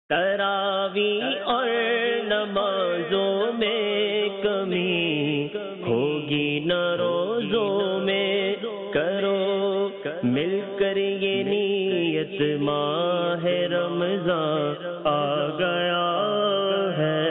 تراوی اور نمازوں میں کمی ہوگی نہ روزوں میں، کرو مل کر یہ نیت، ماہ رمضان آ گیا ہے۔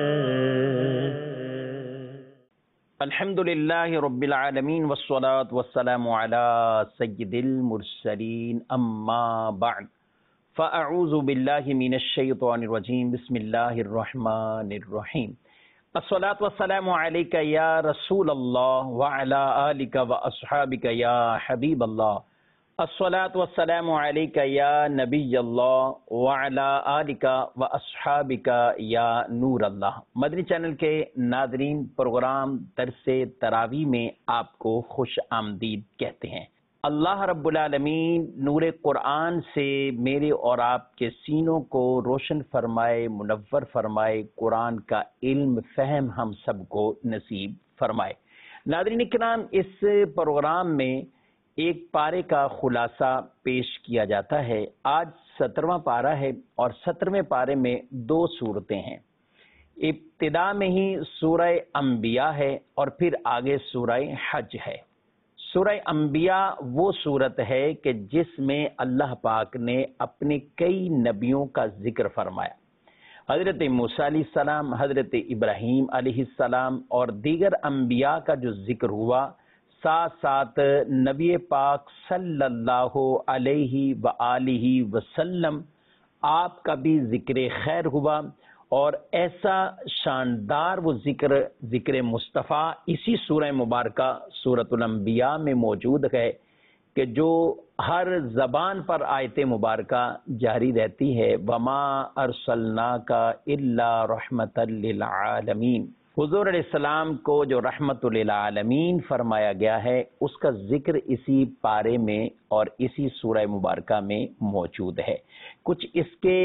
الحمدللہ رب العالمین والصلاة والسلام علی سید المرسلین، اما بعد فاعوذ باللہ من الشیطان الرجیم، بسم اللہ الرحمن الرحیم۔ الصلاة والسلام علیک یا رسول اللہ وعلی آلک واصحابک یا حبیب اللہ۔ الصلاة والسلام علیک یا نبی اللہ وعلی آلک واصحابک یا نور اللہ۔ مدنی چینل کے ناظرین، پروگرام درس تراویح میں آپ کو خوش آمدید کہتے ہیں۔ اللہ رب العالمین نور قرآن سے میرے اور آپ کے سینوں کو روشن فرمائے، منور فرمائے، قرآن کا علم فہم ہم سب کو نصیب فرمائے۔ ناظرین کرام، اس پروگرام میں ایک پارے کا خلاصہ پیش کیا جاتا ہے۔ آج 17واں پارہ ہے اور 17ویں پارے میں 2 صورتیں ہیں۔ ابتدا میں ہی سورہ انبیاء ہے اور پھر آگے سورہ حج ہے۔ سورہ انبیاء وہ صورت ہے کہ جس میں اللہ پاک نے اپنے کئی نبیوں کا ذکر فرمایا۔ حضرت موسیٰ علیہ السلام، حضرت ابراہیم علیہ السلام اور دیگر انبیاء کا جو ذکر ہوا، ساتھ ساتھ نبی پاک صلی اللہ علیہ وآلہ وسلم آپ کا بھی ذکر خیر ہوا، اور ایسا شاندار وہ ذکر مصطفیٰ اسی سورہ مبارکہ سورۃ الانبیاء میں موجود ہے کہ جو ہر زبان پر آیت مبارکہ جاری رہتی ہے۔ وما ارسلناک الا رحمۃ للعالمین۔ حضور علیہ السلام کو جو رحمت للعالمین فرمایا گیا ہے، اس کا ذکر اسی پارے میں اور اسی سورہ مبارکہ میں موجود ہے۔ کچھ اس کے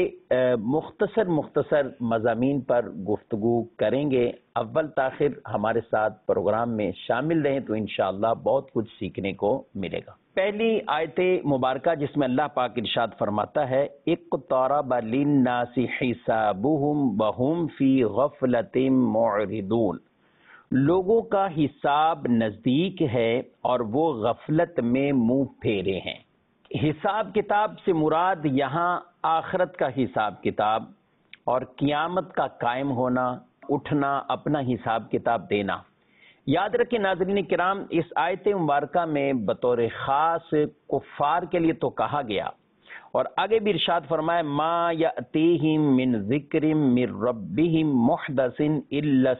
مختصر مضامین پر گفتگو کریں گے۔ اول تاخیر ہمارے ساتھ پروگرام میں شامل رہیں تو انشاءاللہ بہت کچھ سیکھنے کو ملے گا۔ پہلی آیت مبارکہ جس میں اللہ پاک ارشاد فرماتا ہے، اقترب للناس حسابهم وهم فی غفلۃ معرضون۔ لوگوں کا حساب نزدیک ہے اور وہ غفلت میں منہ پھیرے ہیں۔ حساب کتاب سے مراد یہاں آخرت کا حساب کتاب اور قیامت کا قائم ہونا، اٹھنا، اپنا حساب کتاب دینا۔ یاد رکھیں ناظرین کرام، اس آیت مبارکہ میں بطور خاص کفار کے لیے تو کہا گیا، اور آگے بھی ارشاد فرمائے ما یأتیہم من ذکر من ربہم محدث الا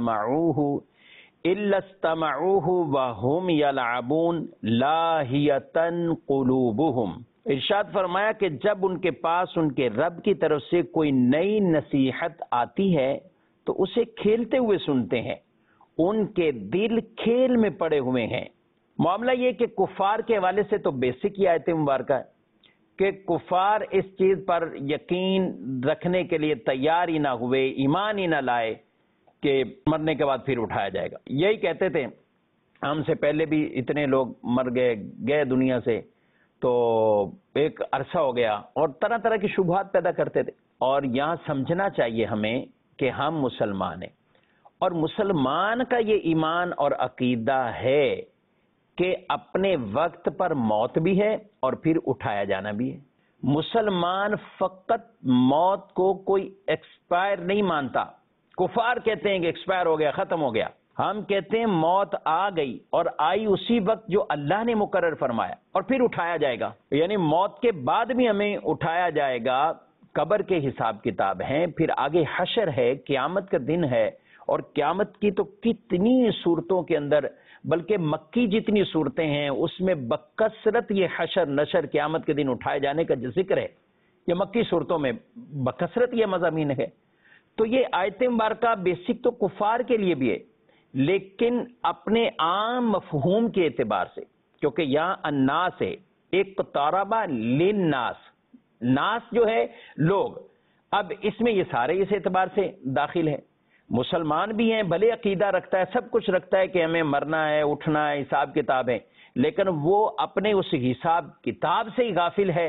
استمعوہ وہم یلعبون لاہیۃ قلوبہم۔ ارشاد فرمایا کہ جب ان کے پاس ان کے رب کی طرف سے کوئی نئی نصیحت آتی ہے تو اسے کھیلتے ہوئے سنتے ہیں، ان کے دل کھیل میں پڑے ہوئے ہیں۔ معاملہ یہ کہ کفار کے حوالے سے تو بیسک یہ آیت مبارکہ ہے کہ کفار اس چیز پر یقین رکھنے کے لیے تیار ہی نہ ہوئے، ایمان ہی نہ لائے کہ مرنے کے بعد پھر اٹھایا جائے گا۔ یہی کہتے تھے، ہم سے پہلے بھی اتنے لوگ مر گئے دنیا سے، تو ایک عرصہ ہو گیا، اور طرح طرح کی شبہات پیدا کرتے تھے۔ اور یہاں سمجھنا چاہیے ہمیں کہ ہم مسلمان ہیں، اور مسلمان کا یہ ایمان اور عقیدہ ہے کہ اپنے وقت پر موت بھی ہے اور پھر اٹھایا جانا بھی ہے۔ مسلمان فقط موت کو کوئی ایکسپائر نہیں مانتا۔ کفار کہتے ہیں کہ ایکسپائر ہو گیا، ختم ہو گیا۔ ہم کہتے ہیں موت آ گئی، اور آئی اسی وقت جو اللہ نے مقرر فرمایا، اور پھر اٹھایا جائے گا۔ یعنی موت کے بعد بھی ہمیں اٹھایا جائے گا۔ قبر کے حساب کتاب ہیں، پھر آگے حشر ہے، قیامت کا دن ہے، اور قیامت کی تو کتنی صورتوں کے اندر، بلکہ مکی جتنی صورتیں ہیں اس میں بکثرت یہ حشر نشر قیامت کے دن اٹھائے جانے کا جو ذکر ہے، یہ مکی صورتوں میں بکثرت یہ مضامین ہے۔ تو یہ آیت مبارکہ بیسک تو کفار کے لیے بھی ہے، لیکن اپنے عام مفہوم کے اعتبار سے، کیونکہ یہاں الناس ہے، اقترب للناس، ناس جو ہے لوگ، اب اس میں یہ سارے اس اعتبار سے داخل ہے۔ مسلمان بھی ہیں، بھلے عقیدہ رکھتا ہے، سب کچھ رکھتا ہے کہ ہمیں مرنا ہے، اٹھنا ہے، حساب کتاب ہے، لیکن وہ اپنے اس حساب کتاب سے ہی غافل ہے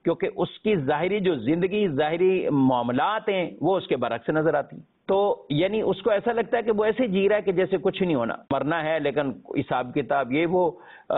کیونکہ اس کی ظاہری جو زندگی، ظاہری معاملات ہیں وہ اس کے برعکس نظر آتی ہیں. تو یعنی اس کو ایسا لگتا ہے کہ وہ ایسے جی رہا ہے کہ جیسے کچھ نہیں ہونا، مرنا ہے لیکن حساب کتاب یہ وہ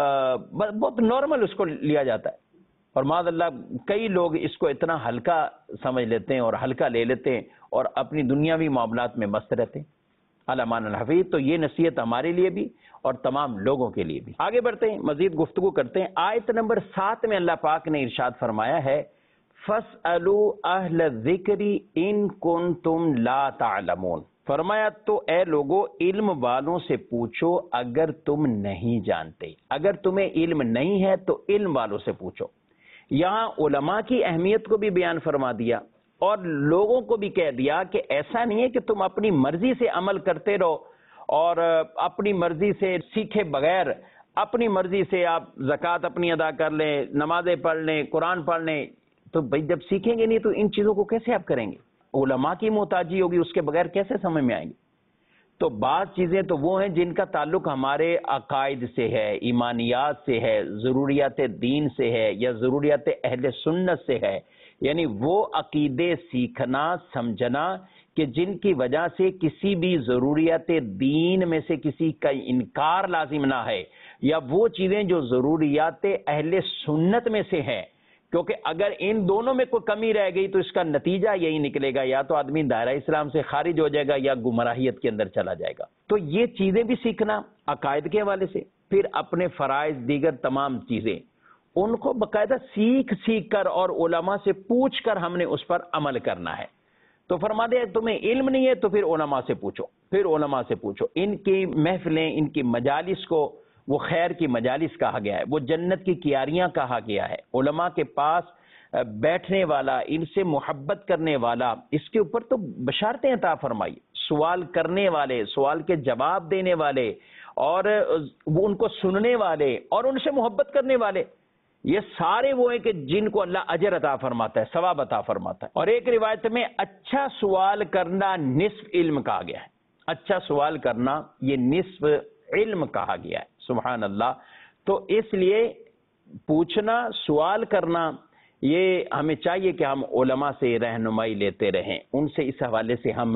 بہت نارمل اس کو لیا جاتا ہے. اور معاذ اللہ کئی لوگ اس کو اتنا ہلکا سمجھ لیتے ہیں اور ہلکا لے لیتے ہیں اور اپنی دنیاوی معاملات میں مست رہتے ہیں. علمان الحفیظ. تو یہ نصیحت ہمارے لیے بھی اور تمام لوگوں کے لیے بھی. آگے بڑھتے ہیں، مزید گفتگو کرتے ہیں. آیت نمبر 7 میں اللہ پاک نے ارشاد فرمایا ہے فَاسْأَلُوا أَهْلَ الذِّكْرِ إِن كُنتُمْ لَا تَعْلَمُونَ. فرمایا تو اے لوگو علم والوں سے پوچھو اگر تم نہیں جانتے. اگر تمہیں علم نہیں ہے تو علم والوں سے پوچھو. یہاں علماء کی اہمیت کو بھی بیان فرما دیا اور لوگوں کو بھی کہہ دیا کہ ایسا نہیں ہے کہ تم اپنی مرضی سے عمل کرتے رہو اور اپنی مرضی سے سیکھے بغیر اپنی مرضی سے آپ زکوٰۃ اپنی ادا کر لیں، نمازیں پڑھ لیں، قرآن پڑھ لیں. تو بھائی جب سیکھیں گے نہیں تو ان چیزوں کو کیسے آپ کریں گے؟ علماء کی محتاجی ہوگی، اس کے بغیر کیسے سمجھ میں آئیں گے؟ تو بعض چیزیں تو وہ ہیں جن کا تعلق ہمارے عقائد سے ہے، ایمانیات سے ہے، ضروریات دین سے ہے یا ضروریات اہل سنت سے ہے. یعنی وہ عقیدے سیکھنا، سمجھنا کہ جن کی وجہ سے کسی بھی ضروریات دین میں سے کسی کا انکار لازم نہ ہے، یا وہ چیزیں جو ضروریات اہل سنت میں سے ہیں. کیونکہ اگر ان دونوں میں کوئی کمی رہ گئی تو اس کا نتیجہ یہی نکلے گا، یا تو آدمی دائرہ اسلام سے خارج ہو جائے گا یا گمراہیت کے اندر چلا جائے گا. تو یہ چیزیں بھی سیکھنا عقائد کے حوالے سے، پھر اپنے فرائض، دیگر تمام چیزیں ان کو باقاعدہ سیکھ کر اور علماء سے پوچھ کر ہم نے اس پر عمل کرنا ہے. تو فرما دے تمہیں علم نہیں ہے تو پھر علماء سے پوچھو، پھر علماء سے پوچھو. ان کی محفلیں، ان کی مجالس کو وہ خیر کی مجالس کہا گیا ہے، وہ جنت کی کیاریاں کہا گیا ہے. علماء کے پاس بیٹھنے والا، ان سے محبت کرنے والا، اس کے اوپر تو بشارتیں عطا فرمائی. سوال کرنے والے، سوال کے جواب دینے والے اور وہ ان کو سننے والے اور ان سے محبت کرنے والے، یہ سارے وہ ہیں کہ جن کو اللہ اجر عطا فرماتا ہے، ثواب عطا فرماتا ہے. اور ایک روایت میں اچھا سوال کرنا نصف علم کہا گیا ہے. اچھا سوال کرنا یہ نصف علم کہا گیا ہے. سبحان اللہ. تو اس لیے پوچھنا، سوال کرنا، یہ ہمیں چاہیے کہ ہم علماء سے رہنمائی لیتے رہیں، ان سے اس حوالے سے ہم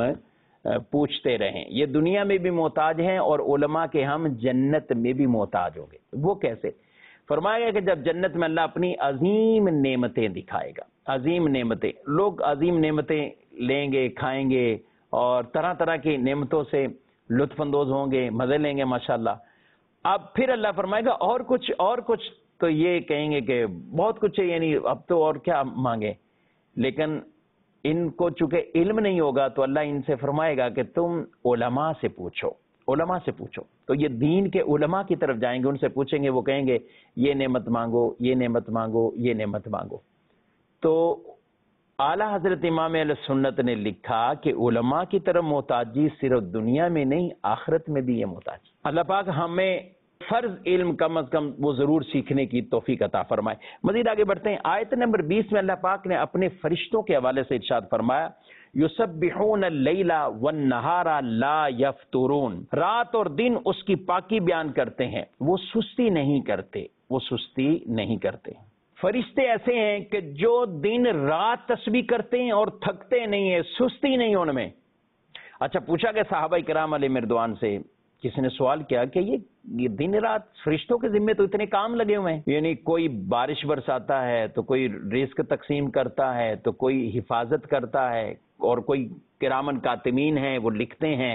پوچھتے رہیں. یہ دنیا میں بھی محتاج ہیں اور علماء کے ہم جنت میں بھی محتاج ہوں گے. وہ کیسے؟ فرمایا گیا کہ جب جنت میں اللہ اپنی عظیم نعمتیں دکھائے گا. عظیم نعمتیں، لوگ عظیم نعمتیں لیں گے، کھائیں گے اور طرح طرح کی نعمتوں سے لطف اندوز ہوں گے، مزے لیں گے ماشاءاللہ. اب پھر اللہ فرمائے گا اور کچھ، تو یہ کہیں گے کہ بہت کچھ ہے، یعنی اب تو اور کیا مانگے. لیکن ان کو چونکہ علم نہیں ہوگا تو اللہ ان سے فرمائے گا کہ تم علماء سے پوچھو، علماء سے پوچھو. تو یہ دین کے علماء کی طرف جائیں گے، ان سے پوچھیں گے، وہ کہیں گے یہ نعمت مانگو، یہ نعمت مانگو، یہ نعمت مانگو. تو اعلیٰ حضرت امام اہل سنت نے لکھا کہ علماء کی طرف محتاجی صرف دنیا میں نہیں، آخرت میں بھی یہ محتاجی. اللہ پاک ہمیں فرض علم کم از کم وہ ضرور سیکھنے کی توفیق عطا فرمائے. مزید آگے بڑھتے ہیں. آیت نمبر 20 میں اللہ پاک نے اپنے فرشتوں کے حوالے سے ارشاد فرمایا یسبحون اللیل والنہار لا یفترون. رات اور دن اس کی پاکی بیان کرتے ہیں، وہ سستی نہیں کرتے، وہ سستی نہیں کرتے. فرشتے ایسے ہیں کہ جو دن رات تسبیح کرتے ہیں اور تھکتے نہیں ہیں، سستی نہیں ان میں. اچھا پوچھا کہ صحابہ کرام علیہ مردوان سے، کسی نے سوال کیا کہ یہ دن رات فرشتوں کے ذمے تو اتنے کام لگے ہوئے ہیں، یعنی کوئی بارش برساتا ہے تو کوئی رزق تقسیم کرتا ہے تو کوئی حفاظت کرتا ہے اور کوئی کرامن کاتمین ہیں وہ لکھتے ہیں.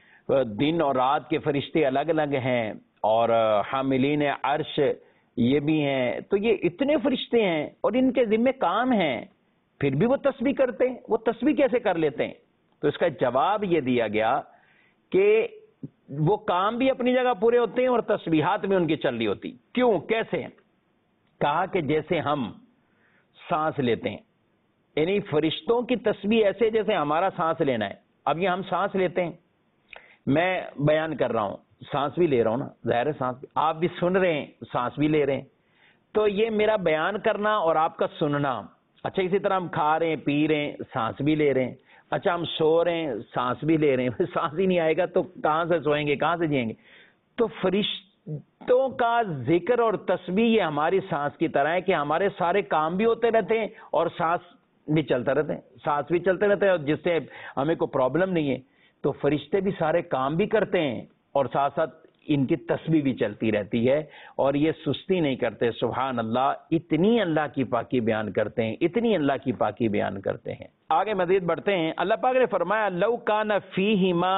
دن اور رات کے فرشتے الگ الگ ہیں اور حاملین عرش یہ بھی ہیں. تو یہ اتنے فرشتے ہیں اور ان کے ذمے کام ہیں، پھر بھی وہ تسبیح کرتے ہیں. وہ تسبیح کیسے کر لیتے ہیں؟ تو اس کا جواب یہ دیا گیا کہ وہ کام بھی اپنی جگہ پورے ہوتے ہیں اور تسبیحات بھی ان کی چل رہی ہوتی. کیوں؟ کیسے؟ کہا کہ جیسے ہم سانس لیتے ہیں، یعنی فرشتوں کی تسبیح ایسے جیسے ہمارا سانس لینا ہے. اب یہ ہم سانس لیتے ہیں، میں بیان کر رہا ہوں، سانس بھی لے رہا ہوں نا، ظاہر ہے سانس بھی، آپ بھی سن رہے ہیں، سانس بھی لے رہے ہیں. تو یہ میرا بیان کرنا اور آپ کا سننا. اچھا اسی طرح ہم کھا رہے ہیں، پی رہے ہیں، سانس بھی لے رہے ہیں. اچھا ہم سو رہے ہیں، سانس بھی لے رہے ہیں. سانس ہی نہیں آئے گا تو کہاں سے سوئیں گے، کہاں سے جئیں گے؟ تو بتوں کا ذکر اور تسبیح یہ ہماری سانس کی طرح ہے کہ ہمارے سارے کام بھی ہوتے رہتے ہیں اور سانس بھی چلتا رہتے ہیں، سانس بھی چلتے رہتے ہیں، اور جس سے ہمیں کوئی پرابلم نہیں ہے۔ تو فرشتے بھی سارے کام بھی کرتے ہیں اور ساتھ ساتھ ان کی تسبیح بھی چلتی رہتی ہے، اور یہ سستی نہیں کرتے۔ سبحان اللہ، اتنی اللہ کی پاکی بیان کرتے ہیں، اتنی اللہ کی پاکی بیان کرتے ہیں۔ آگے مزید بڑھتے ہیں، اللہ پاک نے فرمایا لو کان فیہما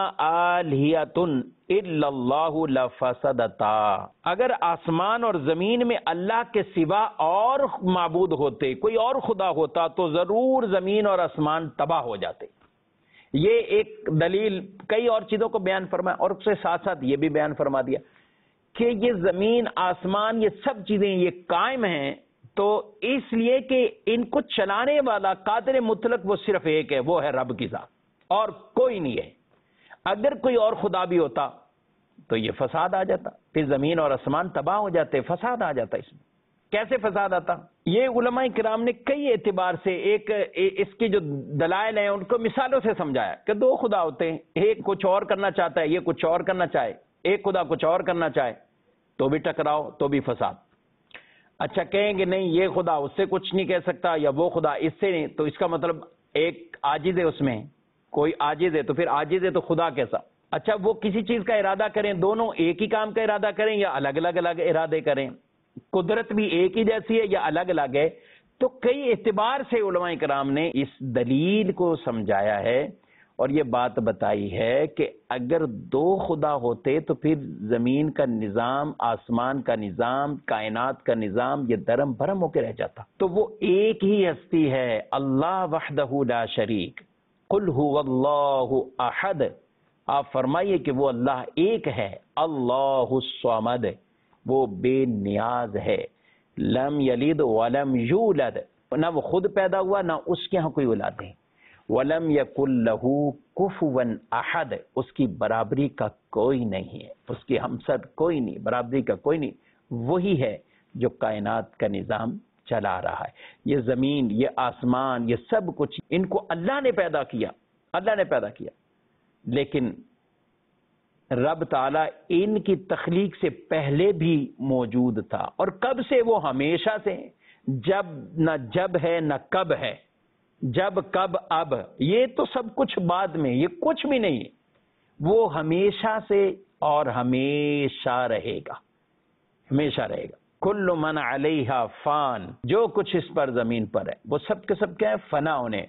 آلہۃ الا اللہ لفسدتا، اگر آسمان اور زمین میں اللہ کے سوا اور معبود ہوتے، کوئی اور خدا ہوتا تو ضرور زمین اور آسمان تباہ ہو جاتے۔ یہ ایک دلیل کئی اور چیزوں کو بیان فرمایا، اور اس کے ساتھ ساتھ یہ بھی بیان فرما دیا کہ یہ زمین آسمان یہ سب چیزیں یہ قائم ہیں تو اس لیے کہ ان کو چلانے والا قادر مطلق وہ صرف ایک ہے، وہ ہے رب کی ذات، اور کوئی نہیں ہے۔ اگر کوئی اور خدا بھی ہوتا تو یہ فساد آ جاتا، پھر زمین اور آسمان تباہ ہو جاتے، فساد آ جاتا۔ اس میں کیسے فساد آتا؟ یہ علماء کرام نے کئی اعتبار سے اس کی جو دلائل ہیں ان کو مثالوں سے سمجھایا کہ دو خدا ہوتے ہیں، ایک کچھ اور کرنا چاہتا ہے، یہ کچھ اور کرنا چاہے، ایک خدا کچھ اور کرنا چاہے تو بھی ٹکراؤ، تو بھی فساد۔ اچھا کہیں گے نہیں یہ خدا اس سے کچھ نہیں کہہ سکتا، یا وہ خدا اس سے نہیں، تو اس کا مطلب ایک عاجز ہے، اس میں کوئی عاجز ہے، تو پھر عاجز ہے تو خدا کیسا؟ اچھا وہ کسی چیز کا ارادہ کریں، دونوں ایک ہی کام کا ارادہ کریں یا الگ الگ ارادے کریں، قدرت بھی ایک ہی جیسی ہے یا الگ الگ ہے۔ تو کئی اعتبار سے علماء کرام نے اس دلیل کو سمجھایا ہے اور یہ بات بتائی ہے کہ اگر دو خدا ہوتے تو پھر زمین کا نظام، آسمان کا نظام، کائنات کا نظام یہ درم برم ہو کے رہ جاتا۔ تو وہ ایک ہی ہستی ہے، اللہ وحدہ لا شریک، قل هو اللہ احد، آپ فرمائیے کہ وہ اللہ ایک ہے، اللہ الصمد، وہ بے نیاز ہے، لم یلد ولم یولد، نہ وہ خود پیدا ہوا نہ اس کے ہاں کوئی اولاد ہے، ولم یکن لہ کفوا احد، اس کی برابری کا کوئی نہیں ہے، اس کی ہمسر کوئی نہیں، برابری کا کوئی نہیں، وہی ہے جو کائنات کا نظام چلا رہا ہے۔ یہ زمین، یہ آسمان، یہ سب کچھ ان کو اللہ نے پیدا کیا، اللہ نے پیدا کیا، لیکن رب تعالیٰ ان کی تخلیق سے پہلے بھی موجود تھا، اور کب سے؟ وہ ہمیشہ سے، جب نہ جب ہے نہ کب ہے، جب کب اب، یہ تو سب کچھ بعد میں، یہ کچھ بھی نہیں ہے، وہ ہمیشہ سے اور ہمیشہ رہے گا، ہمیشہ رہے گا۔ کل من علیہا فان، جو کچھ اس پر زمین پر ہے وہ سب کے سب کیا ہے؟ فنا ہونے۔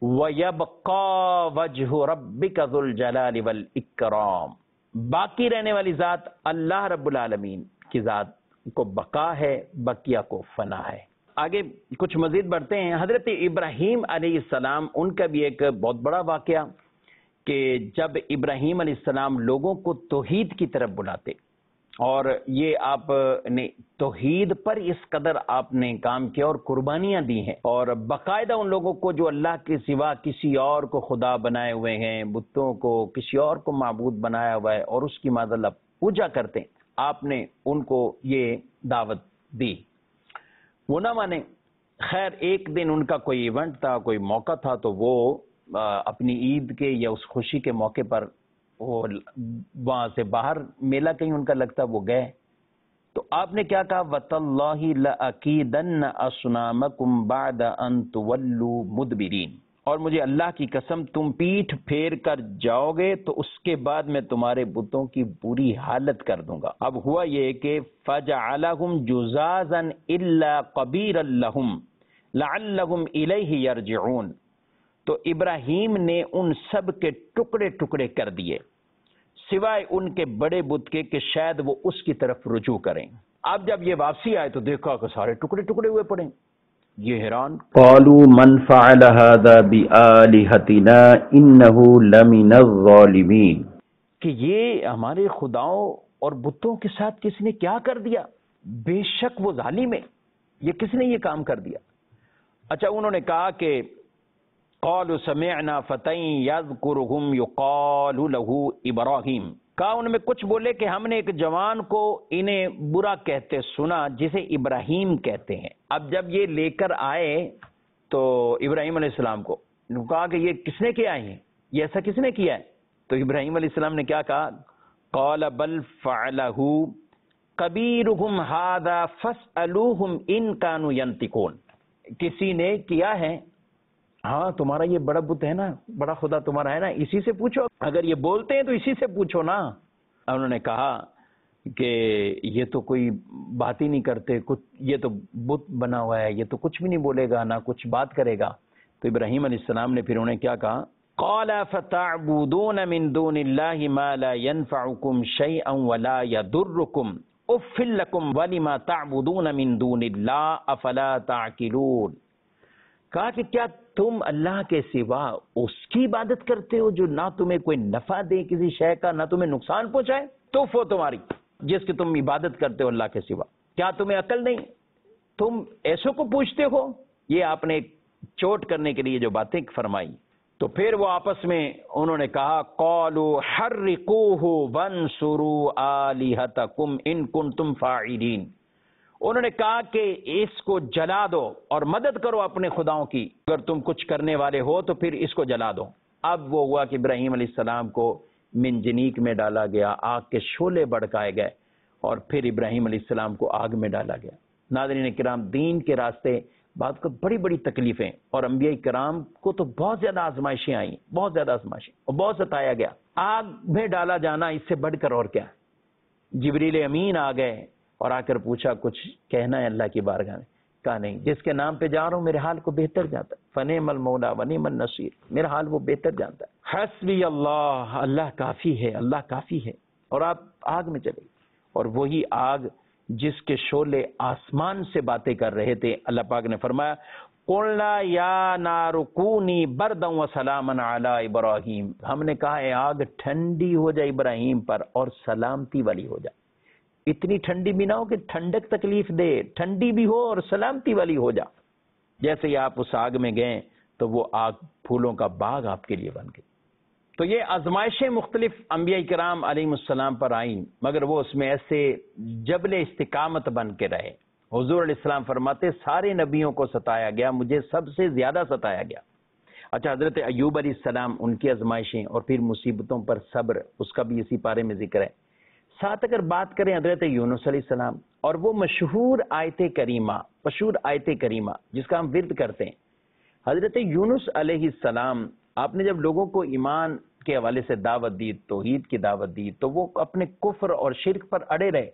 وَيَبْقَى وَجْهُ رَبِّكَ ذُو الْجَلَالِ وَالْإِكْرَامِ، باقی رہنے والی ذات اللہ رب العالمین کی ذات کو بقا ہے، بقیہ کو فنا ہے۔ آگے کچھ مزید بڑھتے ہیں۔ حضرت ابراہیم علیہ السلام، ان کا بھی ایک بہت بڑا واقعہ کہ جب ابراہیم علیہ السلام لوگوں کو توحید کی طرف بلاتے، اور یہ آپ نے توحید پر اس قدر آپ نے کام کیا اور قربانیاں دی ہیں، اور باقاعدہ ان لوگوں کو جو اللہ کے سوا کسی اور کو خدا بنائے ہوئے ہیں، بتوں کو، کسی اور کو معبود بنایا ہوا ہے اور اس کی معاذ اللہ پوجا کرتے ہیں، آپ نے ان کو یہ دعوت دی، وہ نہ مانے۔ خیر ایک دن ان کا کوئی ایونٹ تھا، کوئی موقع تھا، تو وہ اپنی عید کے یا اس خوشی کے موقع پر وہ وہاں سے باہر میلہ کہیں ان کا لگتا، وہ گئے، تو آپ نے کیا کہا؟ وَتَاللَّهِ لَأَكِيدَنَّ أَصْنَامَكُمْ بَعْدَ أَن تُوَلُّوا مُدْبِرِينَ، اور مجھے اللہ کی قسم تم پیٹھ پھیر کر جاؤ گے تو اس کے بعد میں تمہارے بتوں کی بری حالت کر دوں گا۔ اب ہوا یہ کہ فَجَعَلَهُمْ جُزَازًا إِلَّا قَبِيرًا لَهُمْ لَعَلَّهُمْ إِلَيْهِ يَرْجِعُونَ، تو ابراہیم نے ان سب کے ٹکڑے ٹکڑے کر دیے سوائے ان کے بڑے بت کے کہ شاید وہ اس کی طرف رجوع کریں۔ اب جب یہ واپسی آئے تو دیکھا کہ سارے ٹکڑے ٹکڑے ہوئے پڑے، یہ حیران، قالوا من فعل هذا بآلهتنا انه لمن الظالمین، کہ یہ ہمارے خداؤں اور بتوں کے ساتھ کس نے کیا کر دیا، بے شک وہ ظالم ہے، یہ کس نے یہ کام کر دیا۔ اچھا انہوں نے کہا کہ قالوا سمعنا فتى يذكرهم يقال له ابراہیم، کہا ان میں کچھ بولے کہ ہم نے ایک جوان کو انہیں برا کہتے سنا جسے ابراہیم کہتے ہیں۔ اب جب یہ لے کر آئے تو ابراہیم علیہ السلام کو کہا کہ یہ کس نے کیا ہے، یہ ایسا کس نے کیا ہے، تو ابراہیم علیہ السلام نے کیا کہا؟ قال بل فعلہ کبیرہم ھذا فاسألوہم ان کانوا ینطقون، کسی نے کیا ہے، ہاں تمہارا یہ بڑا بت ہے نا، بڑا خدا تمہارا ہے نا، اسی سے پوچھو، اگر یہ بولتے ہیں تو اسی سے پوچھو نا۔ انہوں نے کہا کہ یہ تو کوئی بات ہی نہیں کرتے، کچھ یہ تو بت بنا ہوا ہے، یہ تو کچھ بھی نہیں بولے گا، نہ کچھ بات کرے گا۔ تو ابراہیم علیہ السلام نے پھر انہیں کیا کہا، قال فتعبدون من دون اللہ ما لا ينفعکم شیئا ولا یضرکم اف لکم ولما تعبدون من دون اللہ افلا تعقلون۔ کہا کہ کیا تم اللہ کے سوا اس کی عبادت کرتے ہو جو نہ تمہیں کوئی نفع دے کسی شے کا، نہ تمہیں نقصان پہنچائے؟ توف ہو تمہاری جس کی تم عبادت کرتے ہو اللہ کے سوا، کیا تمہیں عقل نہیں؟ تم ایسوں کو پوچھتے ہو؟ یہ آپ نے چوٹ کرنے کے لیے جو باتیں فرمائی۔ تو پھر وہ آپس میں انہوں نے کہا قالوا حرقوه وانصروا آلہتکم ان کنتم فاعلین، انہوں نے کہا کہ اس کو جلا دو اور مدد کرو اپنے خداؤں کی، اگر تم کچھ کرنے والے ہو تو پھر اس کو جلا دو۔ اب وہ ہوا کہ ابراہیم علیہ السلام کو منجنیق میں ڈالا گیا، آگ کے شعلے بھڑکائے گئے اور پھر ابراہیم علیہ السلام کو آگ میں ڈالا گیا۔ ناظرین کرام، دین کے راستے بعد کو بڑی بڑی تکلیفیں، اور انبیاء کرام کو تو بہت زیادہ آزمائشیں آئیں، بہت زیادہ آزمائشیں، اور بہت ستایا گیا۔ آگ میں ڈالا جانا اس سے بڑھ کر اور کیا؟ جبریل امین آ گئے اور آ کر پوچھا کچھ کہنا ہے اللہ کی بارگاہ میں؟ کہا نہیں، جس کے نام پہ جا رہا ہوں میرے حال کو بہتر جانتا ہے، فنعم المولا ونعم النصیر، میرا حال وہ بہتر جانتا ہے، حسبی اللہ، اللہ کافی ہے، اللہ کافی ہے۔ اور آپ آگ میں چلے، اور وہی آگ جس کے شعلے آسمان سے باتیں کر رہے تھے، اللہ پاک نے فرمایا قلنا یا نار کونی بردا وسلاما علی ابراہیم، ہم نے کہا اے آگ ٹھنڈی ہو جائے ابراہیم پر اور سلامتی والی ہو جائے، اتنی ٹھنڈی بھی نہ ہو کہ ٹھنڈک تکلیف دے، ٹھنڈی بھی ہو اور سلامتی والی ہو جا۔ جیسے ہی آپ اس آگ میں گئے تو وہ آگ پھولوں کا باغ آپ کے لیے بن گئی۔ تو یہ آزمائشیں مختلف انبیاء کرام علیہ السلام پر آئیں، مگر وہ اس میں ایسے جبل استقامت بن کے رہے۔ حضور علیہ السلام فرماتے سارے نبیوں کو ستایا گیا، مجھے سب سے زیادہ ستایا گیا۔ اچھا، حضرت ایوب علیہ السلام، ان کی آزمائشیں اور پھر مصیبتوں پر صبر، اس کا بھی اسی پارے میں ذکر ہے۔ ساتھ اگر بات کریں حضرت یونس علیہ السلام اور وہ مشہور آیت کریمہ جس کا ہم ورد کرتے ہیں، حضرت یونس علیہ السلام، آپ نے جب لوگوں کو ایمان کے حوالے سے دعوت دی، توحید کی دعوت دی، تو وہ اپنے کفر اور شرک پر اڑے رہے۔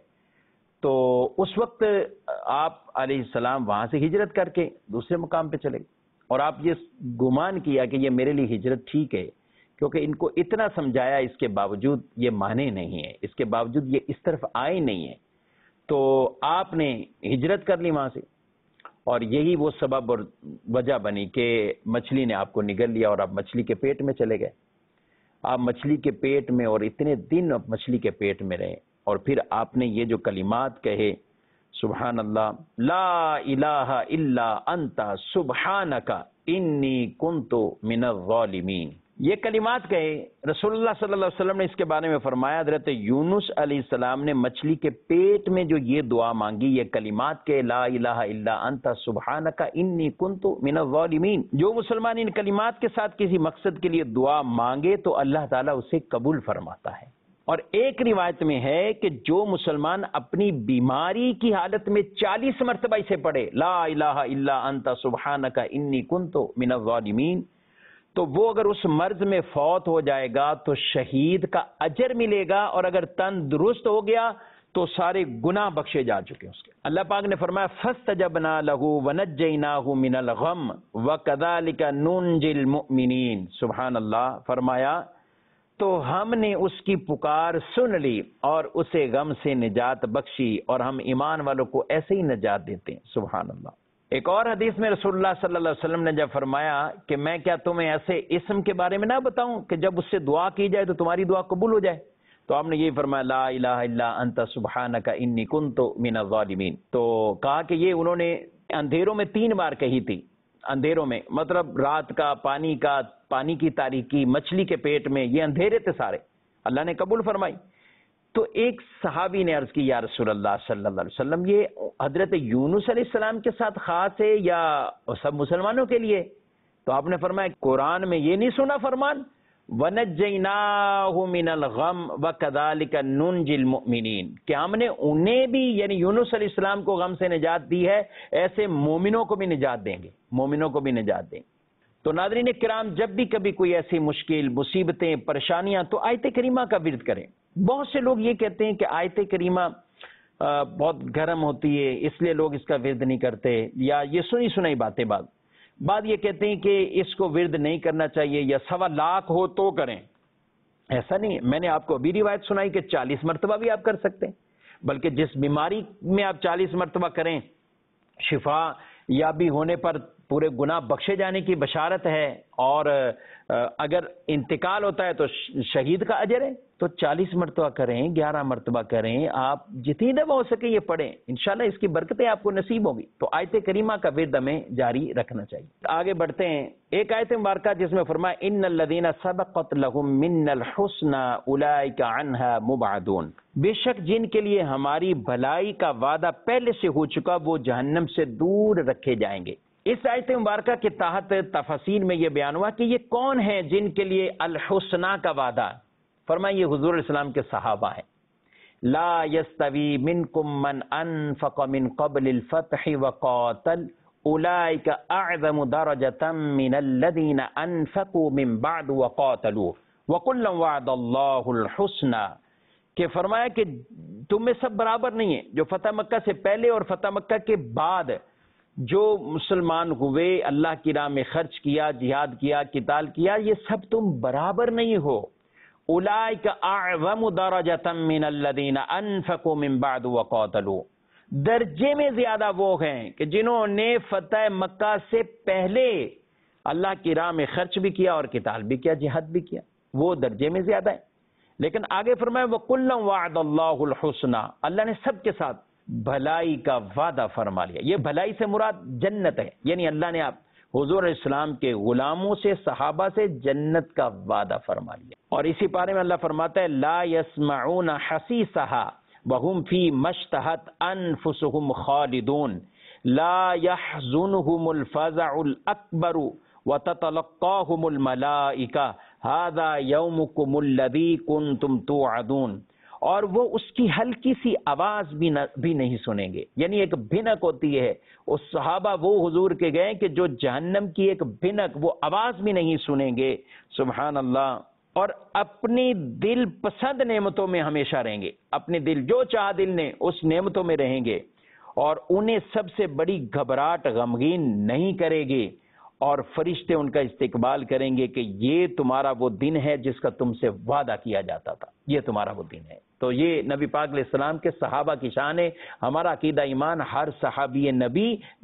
تو اس وقت آپ علیہ السلام وہاں سے ہجرت کر کے دوسرے مقام پہ چلے گئے، اور آپ یہ گمان کیا کہ یہ میرے لیے ہجرت ٹھیک ہے، کیونکہ ان کو اتنا سمجھایا، اس کے باوجود یہ مانے نہیں ہیں، اس کے باوجود یہ اس طرف آئے نہیں ہیں، تو آپ نے ہجرت کر لی وہاں سے، اور یہی وہ سبب اور وجہ بنی کہ مچھلی نے آپ کو نگل لیا اور آپ مچھلی کے پیٹ میں چلے گئے۔ آپ مچھلی کے پیٹ میں، اور اتنے دن آپ مچھلی کے پیٹ میں رہے، اور پھر آپ نے یہ جو کلمات کہے، سبحان اللہ، لا الہ الا انت سبحانک انی کنت من الظالمین، یہ کلمات کہے۔ رسول اللہ صلی اللہ علیہ وسلم نے اس کے بارے میں فرمایا، حضرت یونس علیہ السلام نے مچھلی کے پیٹ میں جو یہ دعا مانگی، یہ کلمات کے لا الہ الا انت سبحانک انی کنت من الظالمین، جو مسلمان ان کلمات کے ساتھ کسی مقصد کے لیے دعا مانگے تو اللہ تعالیٰ اسے قبول فرماتا ہے۔ اور ایک روایت میں ہے کہ جو مسلمان اپنی بیماری کی حالت میں 40 مرتبہ اسے پڑھے، لا الہ الا انت سبحانک انی کنت من الظالمین، تو وہ اگر اس مرض میں فوت ہو جائے گا تو شہید کا اجر ملے گا، اور اگر تندرست ہو گیا تو سارے گناہ بخشے جا چکے ہیں اس کے۔ اللہ پاک نے فرمایا فاستجبنا له ونجیناہ من الغم وکذالک ننجی المؤمنین، سبحان اللہ، فرمایا تو ہم نے اس کی پکار سن لی اور اسے غم سے نجات بخشی، اور ہم ایمان والوں کو ایسے ہی نجات دیتے ہیں، سبحان اللہ۔ ایک اور حدیث میں رسول اللہ صلی اللہ علیہ وسلم نے جب فرمایا کہ میں کیا تمہیں ایسے اسم کے بارے میں نہ بتاؤں کہ جب اس سے دعا کی جائے تو تمہاری دعا قبول ہو جائے، تو آپ نے یہی فرمایا لا الہ الا انت سبحانک انی کنت من الظالمین۔ تو کہا کہ یہ انہوں نے اندھیروں میں 3 بار کہی تھی، اندھیروں میں مطلب رات کا، پانی کی تاریکی، مچھلی کے پیٹ میں، یہ اندھیرے تھے سارے، اللہ نے قبول فرمائی۔ تو ایک صحابی نے عرض کی یا رسول اللہ صلی اللہ علیہ وسلم، یہ حضرت یونس علیہ السلام کے ساتھ خاص ہے یا سب مسلمانوں کے لیے؟ تو آپ نے فرمایا قرآن میں یہ نہیں سنا فرمان وَنَجَّيْنَاهُ مِنَ الْغَمِّ وَكَذَلِكَ نُنْجِي الْمُؤْمِنِينَ کہ ہم نے انہیں بھی یعنی یونس علیہ السلام کو غم سے نجات دی ہے، ایسے مومنوں کو بھی نجات دیں گے، مومنوں کو بھی نجات دیں گے۔ تو ناظرین کرام، جب بھی کبھی کوئی ایسی مشکل، مصیبتیں، پریشانیاں، تو آیت کریمہ کا ورد کریں۔ بہت سے لوگ یہ کہتے ہیں کہ آیت کریمہ بہت گرم ہوتی ہے اس لیے لوگ اس کا ورد نہیں کرتے، یا یہ سنی سنائی باتیں بعد یہ کہتے ہیں کہ اس کو ورد نہیں کرنا چاہیے، یا 1.25 لاکھ ہو تو کریں۔ ایسا نہیں ہے، میں نے آپ کو ابھی روایت سنائی کہ 40 مرتبہ بھی آپ کر سکتے ہیں، بلکہ جس بیماری میں آپ 40 مرتبہ کریں، شفا یابی ہونے پر پورے گناہ بخشے جانے کی بشارت ہے، اور اگر انتقال ہوتا ہے تو شہید کا اجر ہے۔ تو 40 مرتبہ کریں، 11 مرتبہ کریں، آپ جتنی دفعہ ہو سکے یہ پڑھیں، انشاءاللہ اس کی برکتیں آپ کو نصیب ہوگی۔ تو آیت کریمہ کا ورد ہمیں جاری رکھنا چاہیے۔ آگے بڑھتے ہیں، ایک آیت مبارکہ جس میں فرمایا ان الذین سبقت لهم منا الحسنى اولئک عنها مبعدون، بے شک جن کے لیے ہماری بھلائی کا وعدہ پہلے سے ہو چکا وہ جہنم سے دور رکھے جائیں گے۔ اس آیت مبارکہ کے تحت تفاسیر میں یہ بیان ہوا کہ یہ کون ہیں جن کے لیے الحسنہ کا وعدہ؟ فرمایا یہ حضور علیہ السلام کے صحابہ ہیں۔ لا یستوی منکم من انفق من قبل الفتح وقاتل اولئک اعظم درجۃ من الذین انفقوا من بعد وقاتلوا وکلا وعد اللہ الحسنى، کہ فرمایا کہ تم میں سب برابر نہیں ہیں، جو فتح مکہ سے پہلے اور فتح مکہ کے بعد جو مسلمان ہوئے، اللہ کی راہ میں خرچ کیا، جہاد کیا، قتال کیا، یہ سب تم برابر نہیں ہو۔ اولئک اعظم درجۃ من الذین انفقوا من بعد وقاتلوا، درجے میں زیادہ وہ ہیں کہ جنہوں نے فتح مکہ سے پہلے اللہ کی راہ میں خرچ بھی کیا اور قتال بھی کیا، جہاد بھی کیا، وہ درجے میں زیادہ ہیں۔ لیکن آگے فرمایا وَكُلًّا وَعَدَ اللَّهُ الْحُسْنَى، اللہ نے سب کے ساتھ بھلائی کا وعدہ فرما لیا۔ یہ بھلائی سے مراد جنت ہے، یعنی اللہ نے آپ حضور علیہ السلام کے غلاموں سے، صحابہ سے جنت کا وعدہ فرما لیا۔ اور اسی پارے میں اللہ فرماتا ہے لا يسمعون حسیسها وهم فيما اشتهت انفسهم خالدون لا يحزنهم الفزع الاکبر وتتلقاهم الملائکہ هذا يومكم الذي كنتم توعدون، اور وہ اس کی ہلکی سی آواز بھی نہیں سنیں گے، یعنی ایک بھنک ہوتی ہے، اس صحابہ وہ حضور کے گئے کہ جو جہنم کی ایک بھنک، وہ آواز بھی نہیں سنیں گے، سبحان اللہ، اور اپنی دل پسند نعمتوں میں ہمیشہ رہیں گے، اپنے دل جو چاہ دل نے اس نعمتوں میں رہیں گے، اور انہیں سب سے بڑی گھبراہٹ غمگین نہیں کرے گی، اور فرشتے ان کا استقبال کریں گے کہ یہ تمہارا وہ دن ہے جس کا تم سے وعدہ کیا جاتا تھا، یہ تمہارا وہ دن ہے۔ تو یہ نبی پاک علیہ السلام کے صحابہ کی شان ہے۔ ہمارا عقیدہ ایمان، ہر صحابی نبی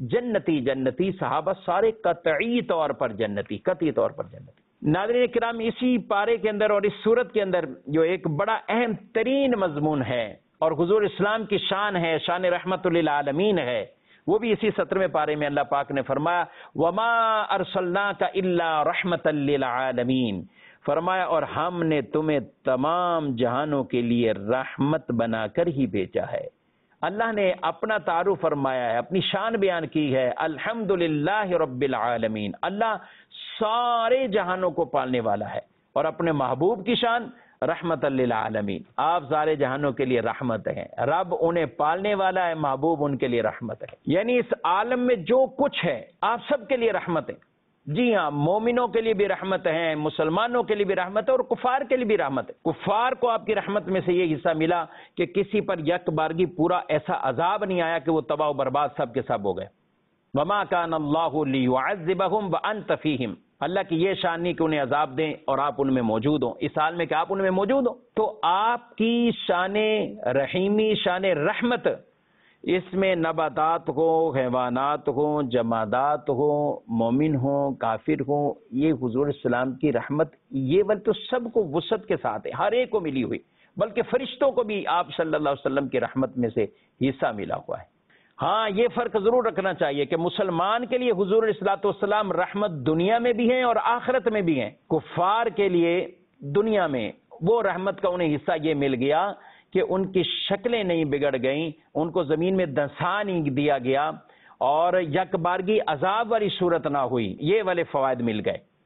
جنتی، صحابہ سارے قطعی طور پر جنتی، قطعی طور پر جنتی۔ ناظرین کرام، اسی پارے کے اندر اور اس صورت کے اندر جو ایک بڑا اہم ترین مضمون ہے اور حضور اسلام کی شان ہے، شان رحمت للعالمین ہے، وہ بھی اسی 17ویں پارے میں اللہ پاک نے فرمایا وما ارسلناک الا رحمتا للعالمین، فرمایا اور ہم نے تمہیں تمام جہانوں کے لیے رحمت بنا کر ہی بھیجا ہے۔ اللہ نے اپنا تعارف فرمایا ہے، اپنی شان بیان کی ہے، الحمدللہ رب العالمین، اللہ سارے جہانوں کو پالنے والا ہے، اور اپنے محبوب کی شان رحمت للعالمین، آپ سارے جہانوں کے لیے رحمت ہیں، رب انہیں پالنے والا ہے، محبوب ان کے لیے رحمت ہے، یعنی اس عالم میں جو کچھ ہے آپ سب کے لیے رحمت ہے۔ جی ہاں، مومنوں کے لیے بھی رحمت ہے، مسلمانوں کے لیے بھی رحمت ہے، اور کفار کے لیے بھی رحمت ہے۔ کفار کو آپ کی رحمت میں سے یہ حصہ ملا کہ کسی پر یک بارگی پورا ایسا عذاب نہیں آیا کہ وہ تباہ و برباد سب کے سب ہو گئے۔ وما کان اللہ لیعذبہم وانت فیہم، اللہ کی یہ شان نہیں کہ انہیں عذاب دیں اور آپ ان میں موجود ہوں، اس حال میں کہ آپ ان میں موجود ہوں۔ تو آپ کی شان رحیمی، شان رحمت، اس میں نباتات ہو، حیوانات ہوں، جمادات ہوں، مومن ہوں، کافر ہوں، یہ حضور السلام کی رحمت یہ تو سب کو وسعت کے ساتھ ہے، ہر ایک کو ملی ہوئی، بلکہ فرشتوں کو بھی آپ صلی اللہ علیہ وسلم کی رحمت میں سے حصہ ملا ہوا ہے۔ ہاں، یہ فرق ضرور رکھنا چاہیے کہ مسلمان کے لیے حضور علیہ الصلوۃ والسلام رحمت دنیا میں بھی ہیں اور آخرت میں بھی ہیں۔ کفار کے لیے دنیا میں وہ رحمت کا انہیں حصہ یہ مل گیا کہ ان کی شکلیں نہیں بگڑ گئیں، ان کو زمین میں دھنسا نہیں دیا گیا، اور یک بارگی عذاب والی صورت نہ ہوئی، یہ والے فوائد مل گئے۔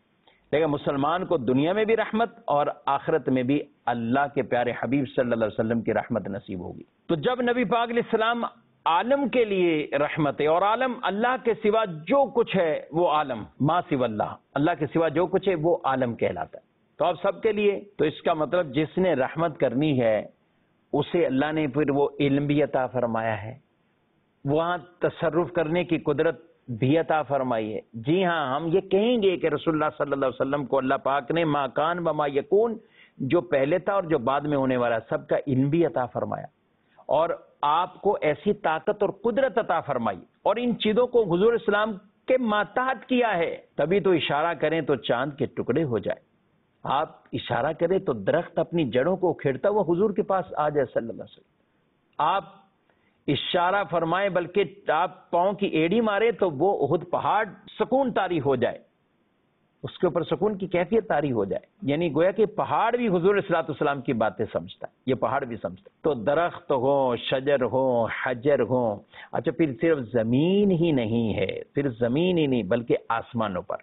لیکن مسلمان کو دنیا میں بھی رحمت اور آخرت میں بھی اللہ کے پیارے حبیب صلی اللہ علیہ وسلم کی رحمت نصیب ہوگی۔ تو جب نبی پاک علیہ السلام عالم کے لیے رحمت ہے، اور عالم اللہ کے سوا جو کچھ ہے وہ عالم، ما سوا اللہ، اللہ کے سوا جو کچھ ہے وہ عالم کہلاتا ہے۔ تو آپ سب کے لیے، تو اس کا مطلب جس نے رحمت کرنی ہے اسے اللہ نے پھر وہ علم بھی عطا فرمایا ہے، وہاں تصرف کرنے کی قدرت بھی عطا فرمائی ہے۔ جی ہاں، ہم یہ کہیں گے کہ رسول اللہ صلی اللہ علیہ وسلم کو اللہ پاک نے ما کان و ما یکون، جو پہلے تھا اور جو بعد میں ہونے والا، سب کا علم بھی عطا فرمایا، اور آپ کو ایسی طاقت اور قدرت عطا فرمائی، اور ان چیزوں کو حضور اسلام کے ماتحت کیا ہے۔ تبھی تو اشارہ کریں تو چاند کے ٹکڑے ہو جائے، آپ اشارہ کریں تو درخت اپنی جڑوں کو کھیڑتا ہوا حضور کے پاس آ جائے صلی اللہ علیہ وسلم۔ آپ اشارہ فرمائیں، بلکہ آپ پاؤں کی ایڑی مارے تو وہ احد پہاڑ سکون طاری ہو جائے، اس کے اوپر سکون کی کیفیت طاری ہو جائے، یعنی گویا کہ پہاڑ بھی حضور صلی اللہ علیہ وسلم کی باتیں سمجھتا ہے، یہ پہاڑ بھی سمجھتا ہے۔ تو درخت ہو، شجر ہو، حجر ہو، اچھا پھر صرف زمین ہی نہیں ہے، پھر زمین ہی نہیں بلکہ آسمانوں پر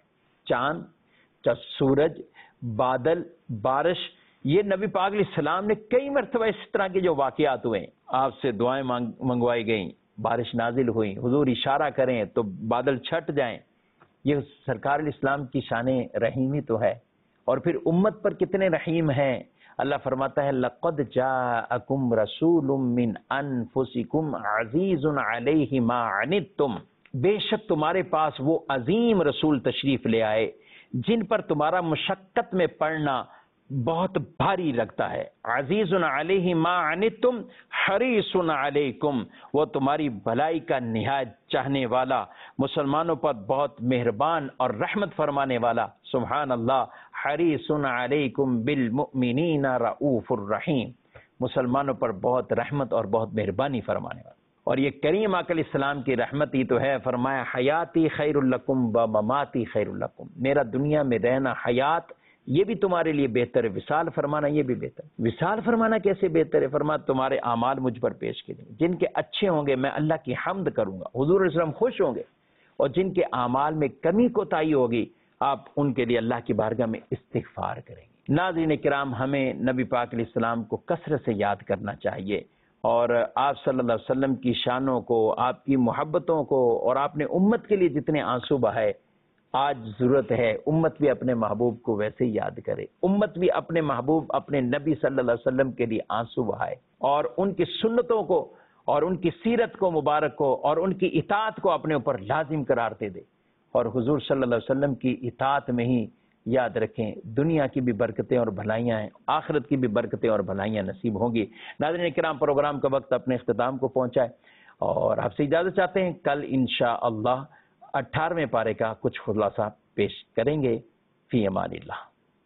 چاند، سورج، بادل، بارش، یہ نبی پاک علیہ السلام نے کئی مرتبہ اس طرح کے جو واقعات ہوئے، آپ سے دعائیں منگوائی گئیں، بارش نازل ہوئی، حضور اشارہ کریں تو بادل چھٹ جائیں، یہ سرکار الاسلام کی شان رحیمی تو ہے۔ اور پھر امت پر کتنے رحیم ہیں، اللہ فرماتا ہے لَقَدْ جَاءَكُمْ رَسُولٌ مِّنْ أَنفُسِكُمْ عَزِيزٌ عَلَيْهِ مَا عَنِتُّمْ، بے شک تمہارے پاس وہ عظیم رسول تشریف لے آئے جن پر تمہارا مشقت میں پڑنا بہت بھاری لگتا ہے۔ عزیز علیہ ما عنتم حریص علیکم، وہ تمہاری بھلائی کا نہایت چاہنے والا، مسلمانوں پر بہت مہربان اور رحمت فرمانے والا، سبحان اللہ، حریص علیکم بالمؤمنین رؤوف الرحیم، مسلمانوں پر بہت رحمت اور بہت مہربانی فرمانے والا۔ اور یہ کریم آقا علیہ السلام کی رحمت ہی تو ہے، فرمایا حیاتی خیر لکم و مماتی خیر لکم، میرا دنیا میں رہنا حیات یہ بھی تمہارے لیے بہتر ہے، وصال فرمانا یہ بھی بہتر ہے۔ وصال فرمانا کیسے بہتر ہے؟ فرمایا تمہارے اعمال مجھ پر پیش کریں، جن کے اچھے ہوں گے میں اللہ کی حمد کروں گا، حضور علیہ السلام خوش ہوں گے، اور جن کے اعمال میں کمی کوتاہی ہوگی آپ ان کے لیے اللہ کی بارگاہ میں استغفار کریں گے۔ ناظرین کرام، ہمیں نبی پاک علیہ السلام کو کثرت سے یاد کرنا چاہیے، اور آپ صلی اللہ علیہ وسلم کی شانوں کو، آپ کی محبتوں کو، اور آپ نے امت کے لیے جتنے آنسو بہائے، آج ضرورت ہے امت بھی اپنے محبوب کو ویسے ہی یاد کرے، امت بھی اپنے محبوب اپنے نبی صلی اللہ علیہ وسلم کے لیے آنسو بہائے، اور ان کی سنتوں کو اور ان کی سیرت کو مبارک کو اور ان کی اطاعت کو اپنے اوپر لازم قرار دے دے، اور حضور صلی اللہ علیہ وسلم کی اطاعت میں ہی یاد رکھیں دنیا کی بھی برکتیں اور بھلائیاں ہیں، آخرت کی بھی برکتیں اور بھلائیاں نصیب ہوں گی۔ ناظرین کرام، پروگرام کا وقت اپنے اختتام کو پہنچا ہے، اور آپ سے اجازت چاہتے ہیں، کل انشاءاللہ 18ویں پارے کا کچھ خلاصہ پیش کریں گے۔ فی امان اللہ۔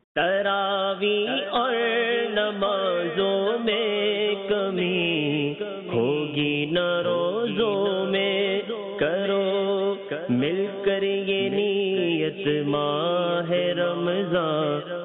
تراویح اور نمازوں میں کمی ہوگی نہ روزوں میں، کرو مل کر یہ نیت ماہ رمضان